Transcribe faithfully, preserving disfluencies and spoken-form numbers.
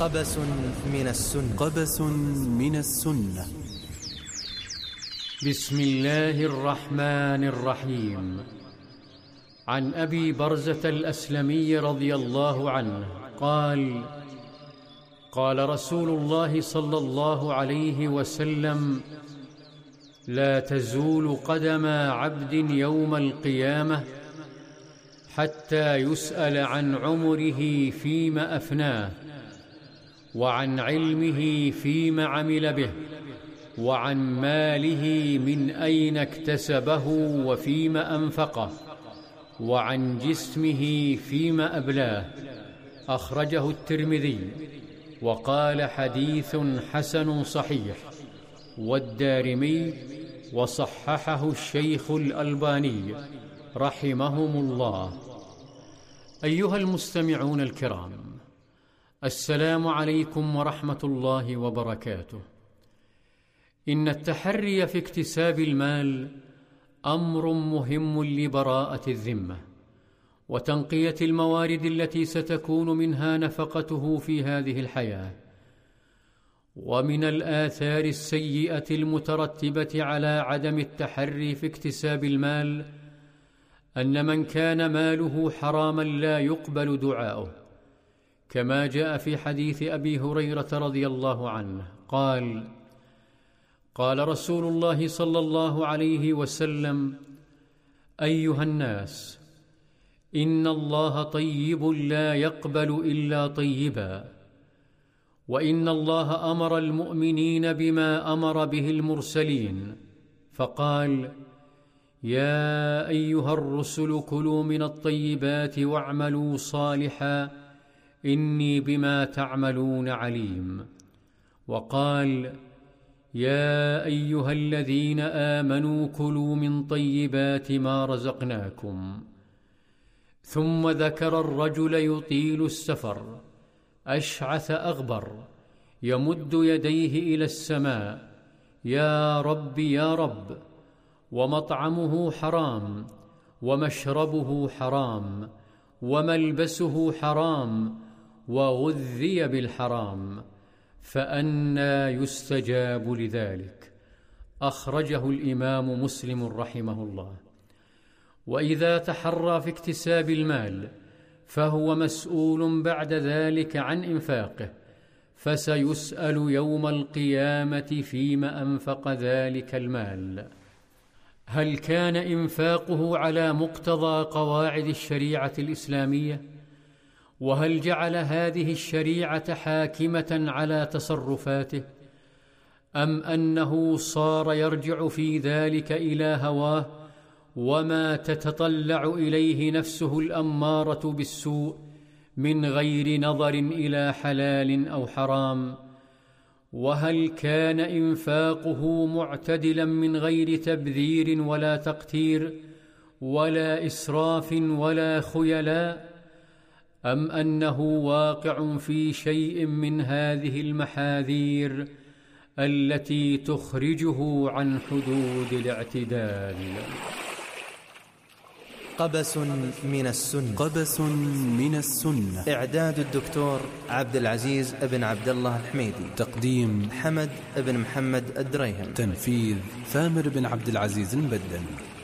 قبس من السنة قبس من السنة. بسم الله الرحمن الرحيم. عن أبي برزة الأسلمي رضي الله عنه قال: قال رسول الله صلى الله عليه وسلم: لا تزول قدم عبد يوم القيامة حتى يسأل عن عمره فيما أفناه، وعن علمه فيما عمل به، وعن ماله من أين اكتسبه وفيما أنفقه، وعن جسمه فيما أبلاه. أخرجه الترمذي وقال: حديث حسن صحيح، والدارمي وصححه الشيخ الألباني رحمهم الله. أيها المستمعون الكرام، السلام عليكم ورحمة الله وبركاته. إن التحري في اكتساب المال أمر مهم لبراءة الذمة وتنقية الموارد التي ستكون منها نفقته في هذه الحياة. ومن الآثار السيئة المترتبة على عدم التحري في اكتساب المال أن من كان ماله حراما لا يقبل دعاؤه، كما جاء في حديث أبي هريرة رضي الله عنه قال: قال رسول الله صلى الله عليه وسلم: أيها الناس، إن الله طيب لا يقبل إلا طيبا، وإن الله أمر المؤمنين بما أمر به المرسلين، فقال: يا أيها الرسل كلوا من الطيبات واعملوا صالحا إني بما تعملون عليم. وقال: يا أيها الذين آمنوا كلوا من طيبات ما رزقناكم. ثم ذكر الرجل يطيل السفر أشعث أغبر يمد يديه إلى السماء: يا رب يا رب، ومطعمه حرام، ومشربه حرام، وملبسه حرام، وغذي بالحرام، فأنى يستجاب لذلك. أخرجه الإمام مسلم رحمه الله. وإذا تحرى في اكتساب المال فهو مسؤول بعد ذلك عن إنفاقه، فسيسأل يوم القيامة فيما أنفق ذلك المال. هل كان إنفاقه على مقتضى قواعد الشريعة الإسلامية؟ وهل جعل هذه الشريعة حاكمة على تصرفاته؟ أم أنه صار يرجع في ذلك إلى هواه وما تتطلع إليه نفسه الأمارة بالسوء من غير نظر إلى حلال أو حرام؟ وهل كان إنفاقه معتدلا من غير تبذير ولا تقتير ولا إسراف ولا خيلاء؟ أم أنه واقع في شيء من هذه المحاذير التي تخرجه عن حدود الاعتدال؟ قبس من السنة. قبس من السنة. إعداد الدكتور عبد العزيز بن عبد الله الحميدي. تقديم حمد بن محمد الدريهم. تنفيذ ثامر بن عبد العزيز المبدل.